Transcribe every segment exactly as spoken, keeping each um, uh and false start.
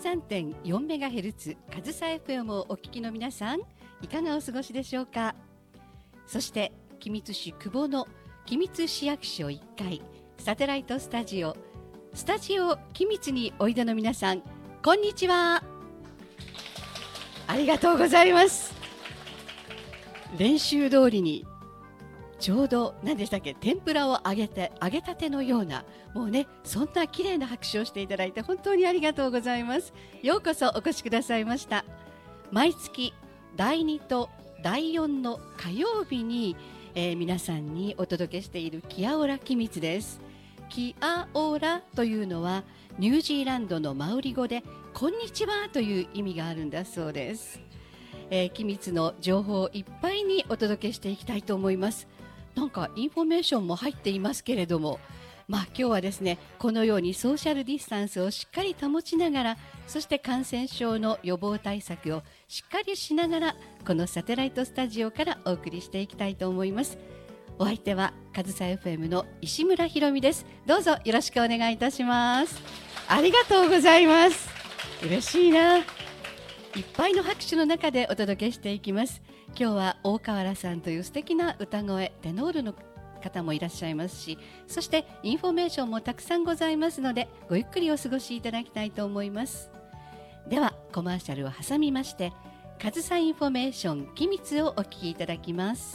さんてんよんメガヘルツ 上総 エフエム をお聞きの皆さん、いかがお過ごしでしょうか。そして君津市久保の君津市役所いっかいサテライトスタジオスタジオ君津においでの皆さん、こんにちは。ありがとうございます。練習通りにちょうど何でしたっけ、天ぷらを揚げて揚げたてのような、もうね、そんな綺麗な拍手をしていただいて本当にありがとうございます。ようこそお越しくださいました。毎月だいにとだいよんの火曜日に、えー、皆さんにお届けしているキアオラ君津です。キアオラというのはニュージーランドのマウリ語でこんにちはという意味があるんだそうです。えー、君津の情報をいっぱいにお届けしていきたいと思います。なんかインフォメーションも入っていますけれども、まあ、今日はですね、このようにソーシャルディスタンスをしっかり保ちながら、そして感染症の予防対策をしっかりしながら、このサテライトスタジオからお送りしていきたいと思います。お相手は上総 エフエム の石村ひろみです。どうぞよろしくお願いいたします。ありがとうございます。嬉しいな。いっぱいの拍手の中でお届けしていきます。今日は大河原さんという素敵な歌声、テノールの方もいらっしゃいますし、そしてインフォメーションもたくさんございますので、ごゆっくりお過ごしいただきたいと思います。ではコマーシャルを挟みまして、上総インフォメーション君津をお聞きいただきます。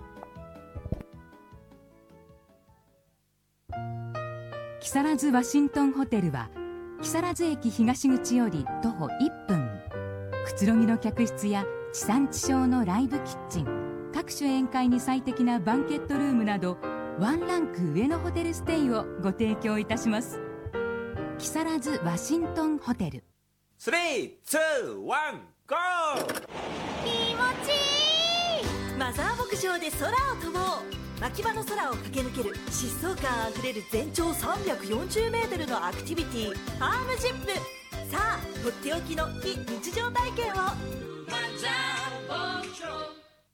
木更津ワシントンホテルは木更津駅東口より徒歩いっぷん、くつろぎの客室や地産地消のライブキッチン、各種宴会に最適なバンケットルームなどワンランク上のホテルステイをご提供いたします。木更津ワシントンホテル。 スリー、ツー、ワン、ゴー。 気持ちいい。マザー牧場で空を飛ぼう。牧場の空を駆け抜ける疾走感あふれる全長さんびゃくよんじゅうメートルのアクティビティ、アームジップ。さあ、とっておきの非日常体験を。マザー牧場。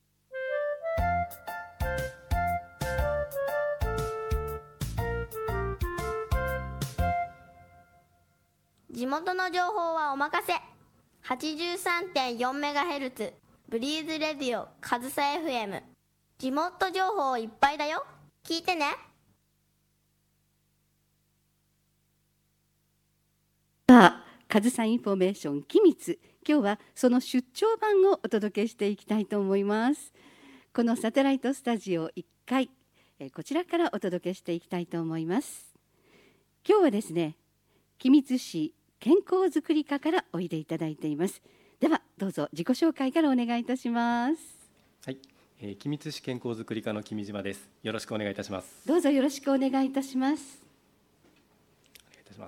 地元の情報はお任せ。 はちじゅうさんてんよんメガヘルツ ブリーズレディオ上総 エフエム。 地元情報いっぱいだよ、聞いてね。 さあ、上総インフォメーション君津、今日はその出張版をお届けしていきたいと思います。このサテライトスタジオいっかい、えこちらからお届けしていきたいと思います。今日はですね、君津市健康づくり課からおいでいただいています。ではどうぞ自己紹介からお願いいたします。 はい、えー、君津市健康づくり課の君島です。よろしくお願いいたします。 どうぞよろしくお願いいたします。 お願いいたします。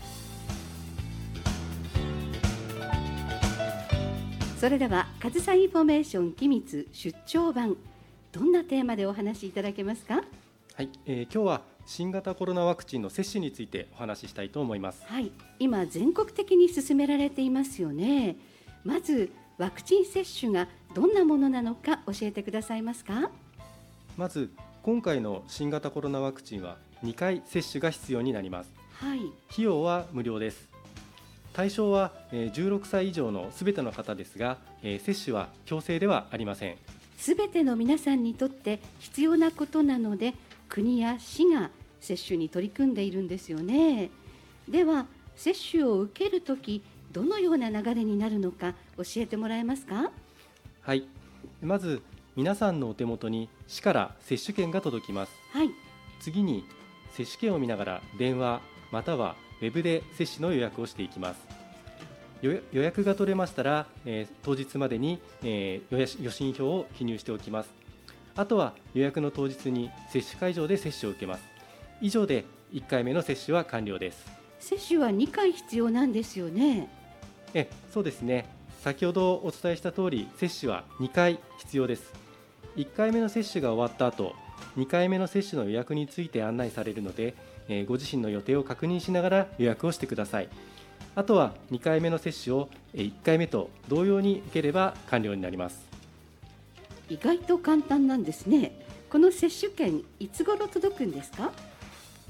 それでは上総インフォメーション君津出張版、どんなテーマでお話しいただけますか。 はい、えー、今日は新型コロナワクチンの接種についてお話ししたいと思います。 はい、今全国的に進められていますよね。まずワクチン接種がどんなものなのか教えてくださいますか。 まず今回の新型コロナワクチンはにかい接種が必要になります。 はい、 費用は無料です。対象はじゅうろくさい以上のすべての方ですが、接種は強制ではありません。 すべての皆さんにとって必要なことなので、国や市が接種に取り組んでいるんですよね。では接種を受けるとき、どのような流れになるのか教えてもらえますか。 はい、まず皆さんのお手元に市から接種券が届きます。 はい、 次に接種券を見ながら電話またはウェブで接種の予約をしていきます。予約が取れましたら、えー、当日までに、えー、予診票を記入しておきます。あとは予約の当日に接種会場で接種を受けます。以上でいっかいめの接種は完了です。 接種はにかい必要なんですよね。 えそうですね。先ほどお伝えした通り、接種はにかい必要です。いっかいめの接種が終わった後、にかいめの接種の予約について案内されるので、えー、ご自身の予定を確認しながら予約をしてください。あとはにかいめの接種をいっかいめと同様に受ければ完了になります。 意外と簡単なんですね。この接種券いつ頃届くんですか。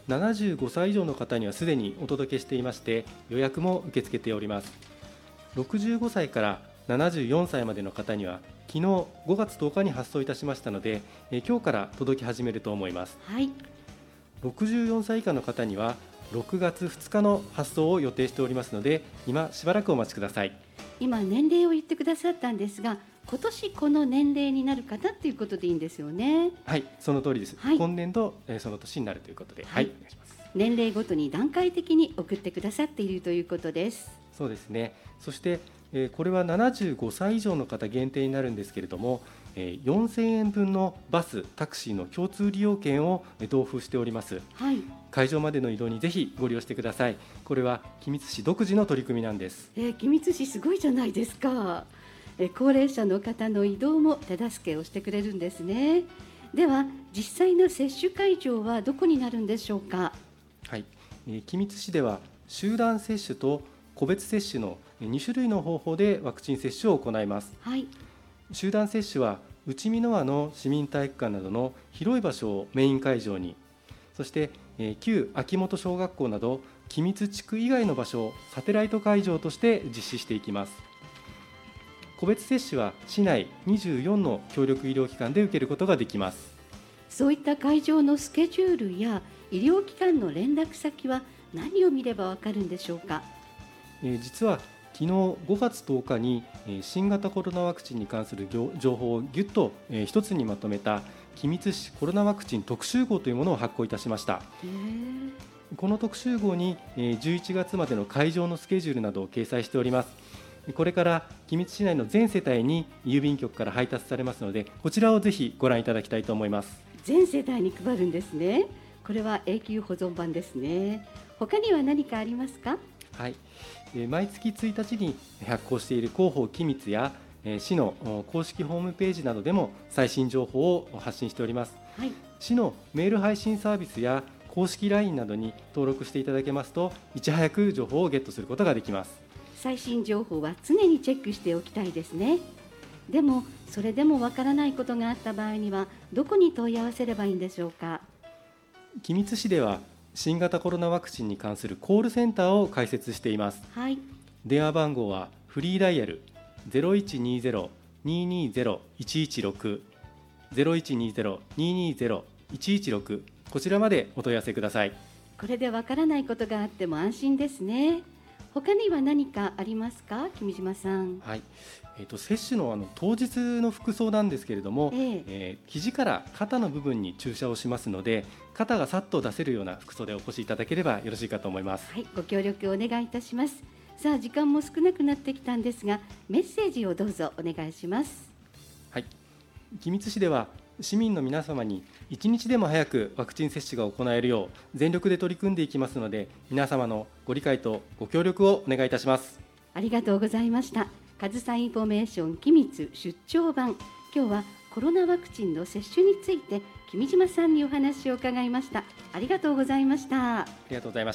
ななじゅうごさい以上の方にはすでにお届けしていまして、予約も受け付けております。ろくじゅうごさいからななじゅうよんさいまでの方には昨日ごがつとおかに発送いたしましたので、えー、今日から届き始めると思います。 はい、 ろくじゅうよんさい以下の方にはろくがつふつかの発送を予定しておりますので、今しばらくお待ちください。 今年齢を言ってくださったんですが、今年この年齢になる方ということでいいんですよね。 はい、その通りです。はい、今年度、えー、その年になるということで、はい、はい、お願いします。 年齢ごとに段階的に送ってくださっているということです。 そうですね。そして、えー、これはななじゅうごさい以上の方限定になるんですけれども、えー、よんせんえんぶんのバス、タクシーの共通利用券を同封しております。 はい、 会場までの移動にぜひご利用してください。これは君津市独自の取り組みなんです。 えー、君津市すごいじゃないですか。えー、高齢者の方の移動も手助けをしてくれるんですね。では実際の接種会場はどこになるんでしょうか。 はい、えー、君津市では集団接種と個別接種のにしゅるいの方法でワクチン接種を行います。 はい、 集団接種は内見ノ和の市民体育館などの広い場所をメイン会場に、そして、えー、旧秋元小学校など君津地区以外の場所をサテライト会場として実施していきます。個別接種は市内にじゅうよんの協力医療機関で受けることができます。 そういった会場のスケジュールや医療機関の連絡先は何を見ればわかるんでしょうか。 えー、実は昨日ごがつとおかに新型コロナワクチンに関する情報をぎゅっと一つにまとめた君津市コロナワクチン特集号というものを発行いたしました。この特集号にじゅういちがつまでの会場のスケジュールなどを掲載しております。これから君津市内の全世帯に郵便局から配達されますので、こちらをぜひご覧いただきたいと思います。 全世帯に配るんですね。これは永久保存版ですね。他には何かありますか。 はい、毎月ついたちに発行している広報君津や市の公式ホームページなどでも最新情報を発信しております。 はい、 市のメール配信サービスや公式 ライン などに登録していただけますと、いち早く情報をゲットすることができます。 最新情報は常にチェックしておきたいですね。でもそれでもわからないことがあった場合にはどこに問い合わせればいいんでしょうか。 君津市では新型コロナワクチンに関するコールセンターを開設しています。 はい、 電話番号はフリーダイヤル ゼロいちにゼロ にーにーゼロ いちいちろく ゼロいちにゼロ にーにーゼロ いちいちろく、こちらまでお問い合わせください。 これでわからないことがあっても安心ですね。他には何かありますか、君島さん。 はい、えー、と接種 の, あの当日の服装なんですけれども、 えええー、肘から肩の部分に注射をしますので、肩がさっと出せるような服装でお越しいただければよろしいかと思います。 はい、ご協力お願いいたします。さあ時間も少なくなってきたんですが、メッセージをどうぞお願いします。 はい、君津市では市民の皆様に一日でも早くワクチン接種が行えるよう全力で取り組んでいきますので、皆様のご理解とご協力をお願いいたします。 ありがとうございました。かずさインフォメーション君津出張版、今日はコロナワクチンの接種について君島さんにお話を伺いました。ありがとうございました。 ありがとうございました。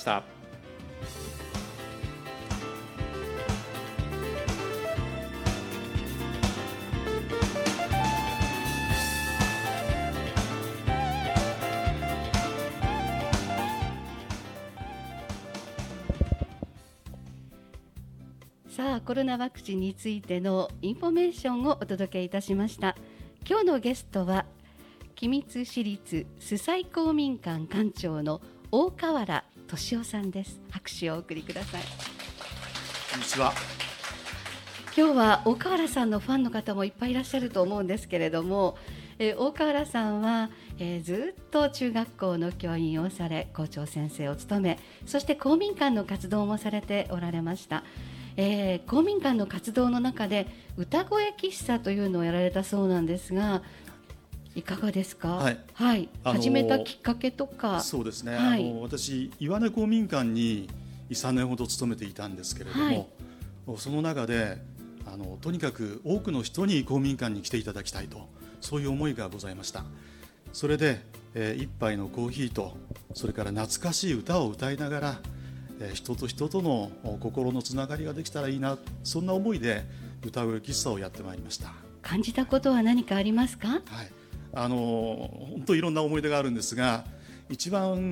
さあコロナワクチンについてのインフォメーションをお届けいたしました。今日のゲストは君津市立須西公民館館長の大河原俊夫さんです。拍手をお送りください。 こんにちは。 今日は大河原さんのファンの方もいっぱいいらっしゃると思うんですけれども、えー、大河原さんは、えー、ずっと中学校の教員をされ、校長先生を務め、そして公民館の活動もされておられました。えー、公民館の活動の中で歌声喫茶というのをやられたそうなんですが、いかがですか。 はい、 はい、 あのー、 始めたきっかけとか。 そうですね、 はい、 あの私岩根公民館にさんねんほど勤めていたんですけれども、はい、その中であのとにかく多くの人に公民館に来ていただきたいと、そういう思いがございました。それで、えー、一杯のコーヒーと、それから懐かしい歌を歌いながら、えー、人と人との心のつながりができたらいいな、そんな思いで歌声喫茶をやってまいりました。 感じたことは何かありますか。 はい、あの本当いろんな思い出があるんですが、 一番、うん、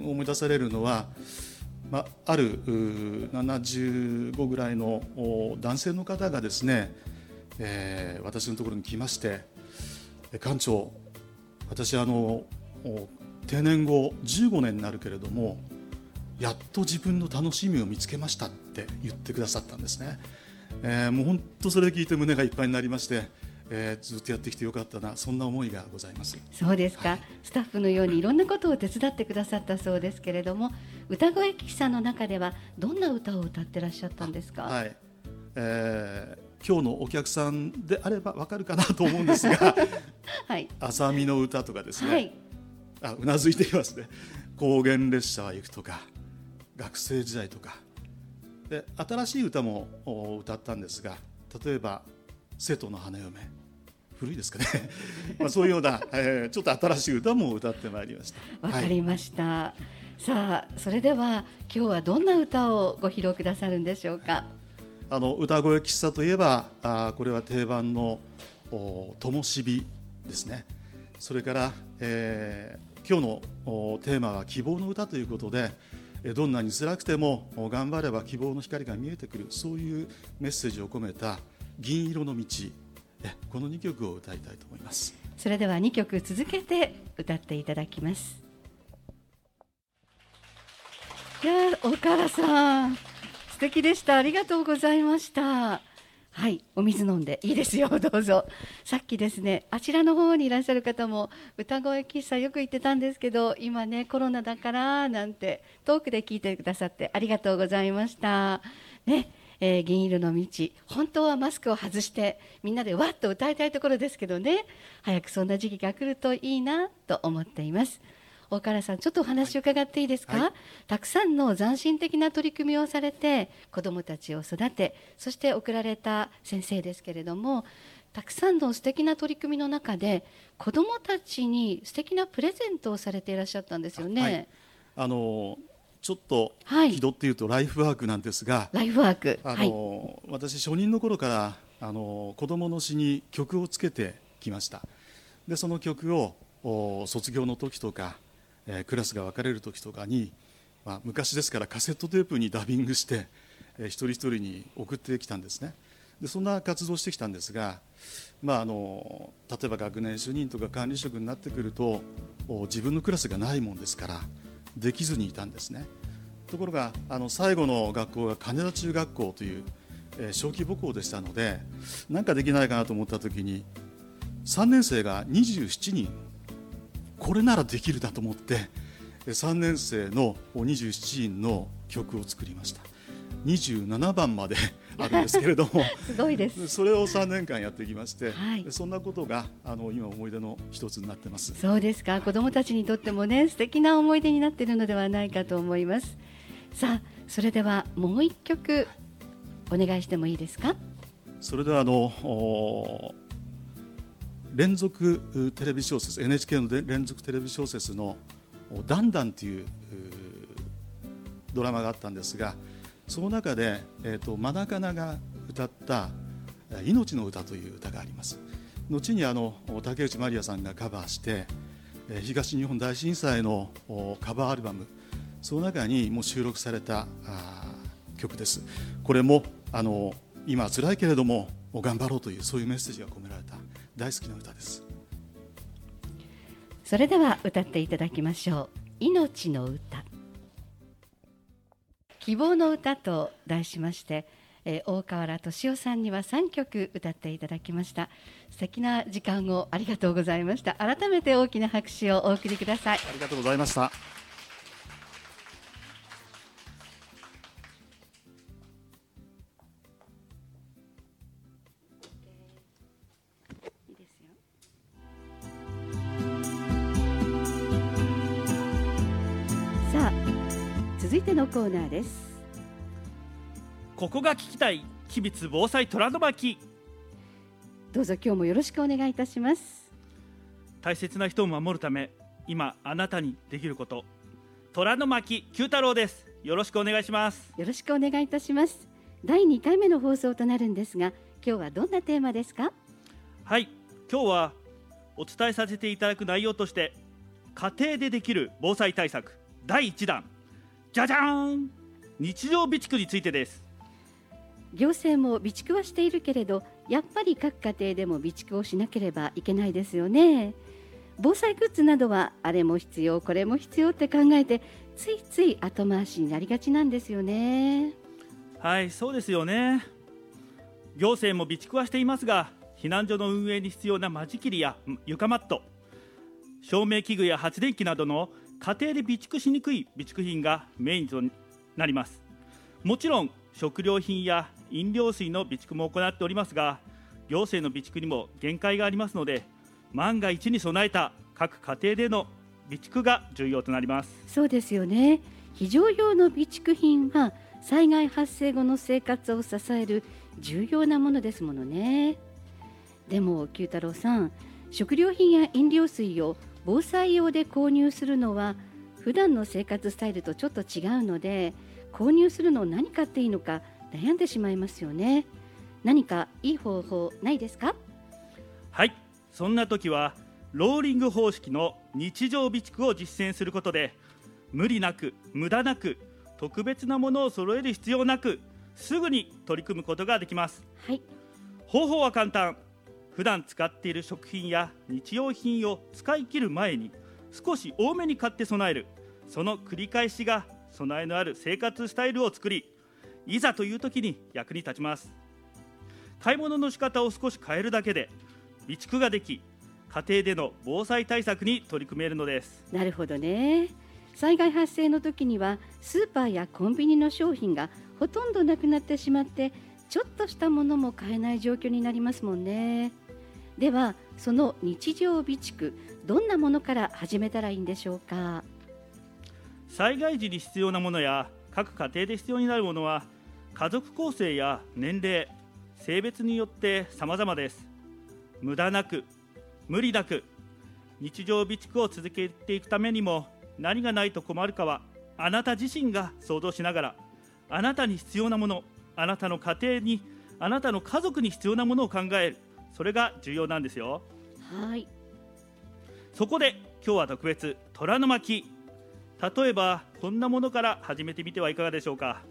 思い出されるのは、まあ、あるななじゅうごぐらいの男性の方がですね、えー、私のところに来まして、館長、私あの定年後じゅうごねんになるけれども、やっと自分の楽しみを見つけましたって言ってくださったんですね。えー、もう本当それで聞いて胸がいっぱいになりまして、えー、ずっとやってきてよかったな、そんな思いがございます。 そうですか、はい、スタッフのようにいろんなことを手伝ってくださったそうですけれども、歌声喫茶の中ではどんな歌を歌ってらっしゃったんですか？ はい、えー、今日のお客さんであればわかるかなと思うんですが、はい、浅見の歌とかですね、はい、あ、うなずいていますね。高原列車は行くとか、学生時代とかで、新しい歌も歌ったんですが、例えば瀬戸の花嫁、古いですかねまあそういうような、えー、ちょっと新しい歌も歌ってまいりました。 わかりました、はい、さあそれでは今日はどんな歌をご披露くださるんでしょうか？ あの歌声喫茶といえば、あこれは定番のともしびですね。それから、えー、今日のテーマは希望の歌ということで、どんなに辛くても頑張れば希望の光が見えてくる、そういうメッセージを込めた銀色の道、このにきょくを歌いたいと思います。 それではにきょく続けて歌っていただきます。いや、岡原さん素敵でした。ありがとうございました。はい、お水飲んでいいですよ、どうぞ。さっきですね、あちらの方にいらっしゃる方も歌声喫茶よく行ってたんですけど、今ねコロナだからなんて遠くで聞いてくださってありがとうございましたね。えー、銀色の道、本当はマスクを外してみんなでわっと歌いたいところですけどね、早くそんな時期が来るといいなと思っています。岡原さん、ちょっとお話を伺っていいですか？はい、たくさんの斬新的な取り組みをされて子どもたちを育て、そして送られた先生ですけれども、たくさんの素敵な取り組みの中で子どもたちに素敵なプレゼントをされていらっしゃったんですよね。はい、あのちょっと気取っていうとライフワークなんですが、 ライフワーク、 あの、はい、私初任の頃からあの子どもの詩に曲をつけてきました。でその曲を卒業の時とか、えー、クラスが分かれる時とかに、まあ、昔ですからカセットテープにダビングして、えー、一人一人に送ってきたんですね。でそんな活動をしてきたんですが、まあ、あの例えば学年主任とか管理職になってくると自分のクラスがないもんですからできずにいたんですね。ところがあの最後の学校が金田中学校という、えー、小規模校でしたので、何かできないかなと思った時にさんねん生がにじゅうしちにん、これならできるだと思ってさんねん生のにじゅうしちにんの曲を作りました。にじゅうななばんまであるんですけれどもすごいです。 それをさんねんかんやってきまして、はい、そんなことがあの今思い出の一つになってます。 そうですか。子どもたちにとってもね素敵な思い出になっているのではないかと思います。さあそれではもう一曲お願いしてもいいですか？ それではあの連続テレビ小説 エヌエイチケー の連続テレビ小説のダンダンというドラマがあったんですが、その中で、えーと、マナカナが歌った命の歌という歌があります。後にあの竹内まりやさんがカバーして東日本大震災のカバーアルバム、その中にも収録された曲です。これもあの今は辛いけれども頑張ろうというそういうメッセージが込められた大好きな歌です。 それでは歌っていただきましょう。命の歌、希望の歌と題しまして、えー、大河原俊夫さんにはさんきょく歌っていただきました。素敵な時間をありがとうございました。改めて大きな拍手をお送りください。 ありがとうございました。 続いてのコーナーです。 ここが聞きたい吉備津防災虎の巻。 どうぞ今日もよろしくお願いいたします。 大切な人を守るため今あなたにできること、虎の巻九太郎です。よろしくお願いします。 よろしくお願いいたします。だいにかいめの放送となるんですが、今日はどんなテーマですか？ はい、今日はお伝えさせていただく内容として家庭でできる防災対策だいいちだん、じゃじゃーん、日常備蓄についてです。 行政も備蓄はしているけれど、やっぱり各家庭でも備蓄をしなければいけないですよね。防災グッズなどはあれも必要これも必要って考えて、ついつい後回しになりがちなんですよね。 はい、そうですよね。行政も備蓄はしていますが、避難所の運営に必要な間仕切りや床マット、照明器具や発電機などの家庭で備蓄しにくい備蓄品がメインとなります。もちろん食料品や飲料水の備蓄も行っておりますが、行政の備蓄にも限界がありますので、万が一に備えた各家庭での備蓄が重要となります。 そうですよね。非常用の備蓄品は災害発生後の生活を支える重要なものですものね。でも九太郎さん、食料品や飲料水を防災用で購入するのは普段の生活スタイルとちょっと違うので、購入するのを何買っていいのか悩んでしまいますよね。何かいい方法ないですか？ はい、そんな時はローリング方式の日常備蓄を実践することで、無理なく無駄なく特別なものを揃える必要なく、すぐに取り組むことができます。 はい、 方法は簡単。普段使っている食品や日用品を使い切る前に少し多めに買って備える、その繰り返しが備えのある生活スタイルを作り、いざという時に役に立ちます。買い物の仕方を少し変えるだけで備蓄ができ、家庭での防災対策に取り組めるのです。 なるほどね。災害発生の時にはスーパーやコンビニの商品がほとんどなくなってしまって、ちょっとしたものも買えない状況になりますもんね。ではその日常備蓄、どんなものから始めたらいいんでしょうか？ 災害時に必要なものや各家庭で必要になるものは、家族構成や年齢、性別によって様々です。無駄なく無理なく日常備蓄を続けていくためにも、何がないと困るかはあなた自身が想像しながら、あなたに必要なもの、あなたの家庭に、あなたの家族に必要なものを考える、それが重要なんですよ。 はい。 そこで今日は特別、虎の巻。例えばこんなものから始めてみてはいかがでしょうか。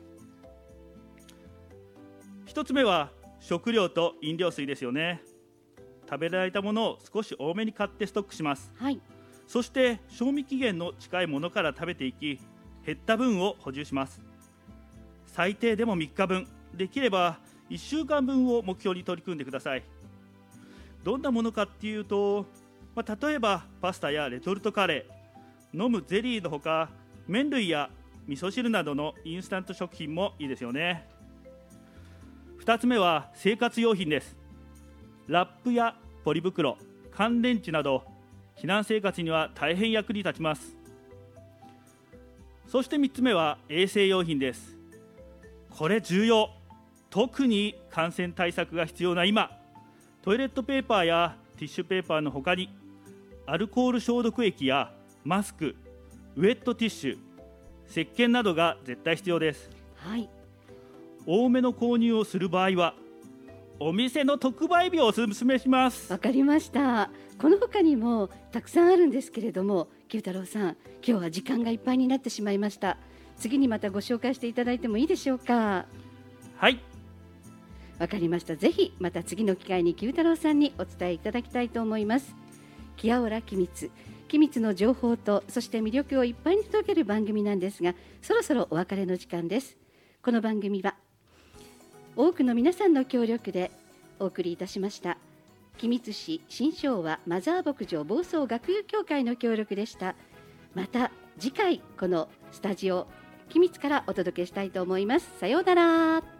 一つ目は食料と飲料水ですよね。食べられたものを少し多めに買ってストックします。 はい。 そして賞味期限の近いものから食べていき、減った分を補充します。最低でもみっかぶん、できればいっしゅうかんぶんを目標に取り組んでください。どんなものかっていうと、まあ、例えばパスタやレトルトカレー、飲むゼリーのほか、麺類や味噌汁などのインスタント食品もいいですよね。ふたつめは生活用品です。ラップやポリ袋、乾電池など避難生活には大変役に立ちます。そしてみっつめは衛生用品です。これ重要。特に感染対策が必要な今、トイレットペーパーやティッシュペーパーのほかに、アルコール消毒液やマスク、ウェットティッシュ、石鹸などが絶対必要です。 はい。 多めの購入をする場合はお店の特売日をお勧めします。 わかりました。この他にもたくさんあるんですけれども、九太郎さん、今日は時間がいっぱいになってしまいました。次にまたご紹介していただいてもいいでしょうか？ はい、 わかりました。ぜひまた次の機会に九太郎さんにお伝えいただきたいと思います。キアオラ機密、機密の情報とそして魅力をいっぱいに届ける番組なんですが、そろそろお別れの時間です。この番組は多くの皆さんの協力でお送りいたしました。君津市新昭和マザー牧場房総学友協会の協力でした。また次回このスタジオ君津からお届けしたいと思います。さようなら。